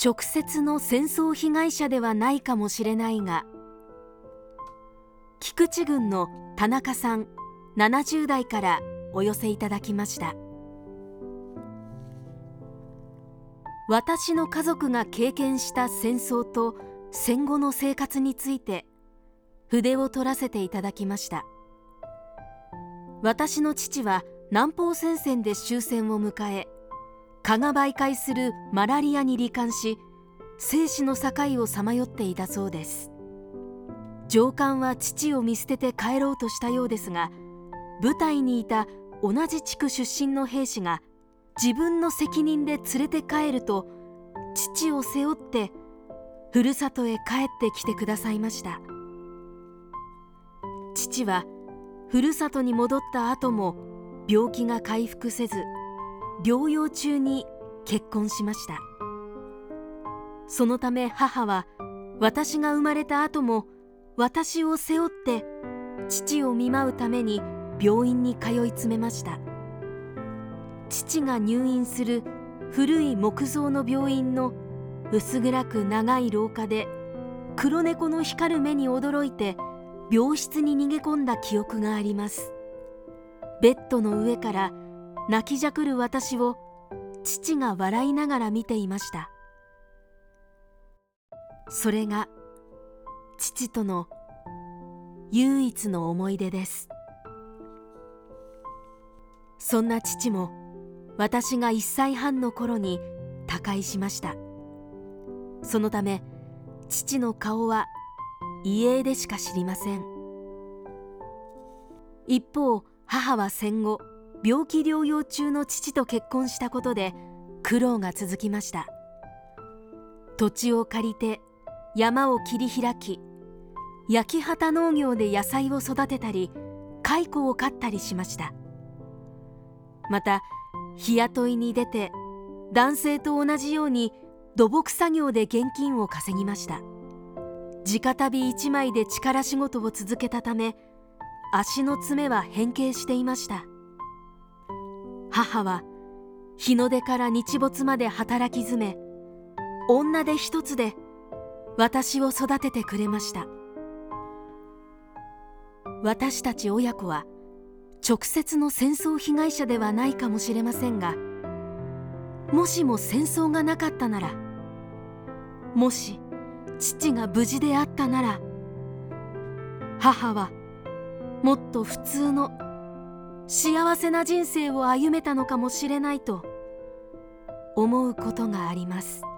直接の戦争被害者ではないかもしれないが、菊池郡の田中さん70代からお寄せいただきました。私の家族が経験した戦争と戦後の生活について筆を取らせていただきました。私の父は南方戦線で終戦を迎え、蚊が媒介するマラリアに罹患し、生死の境をさまよっていたそうです。上官は父を見捨てて帰ろうとしたようですが、部隊にいた同じ地区出身の兵士が自分の責任で連れて帰ると、父を背負ってふるさとへ帰ってきてくださいました。父はふるさとに戻った後も病気が回復せず、療養中に結婚しました。そのため母は私が生まれた後も私を背負って父を見舞うために病院に通い詰めました。父が入院する古い木造の病院の薄暗く長い廊下で、黒猫の光る目に驚いて病室に逃げ込んだ記憶があります。ベッドの上から泣きじゃくる私を父が笑いながら見ていました。それが父との唯一の思い出です。そんな父も私が1歳半の頃に他界しました。そのため父の顔は遺影でしか知りません。一方、母は戦後病気療養中の父と結婚したことで苦労が続きました。土地を借りて山を切り開き、焼き畑農業で野菜を育てたり蚕を飼ったりしました。また日雇いに出て男性と同じように土木作業で現金を稼ぎました。地下足袋一枚で力仕事を続けたため、足の爪は変形していました。母は日の出から日没まで働き詰め、女手一つで私を育ててくれました。私たち親子は直接の戦争被害者ではないかもしれませんが、もしも戦争がなかったなら、もし父が無事であったなら、母はもっと普通の幸せな人生を歩めたのかもしれないと思うことがあります。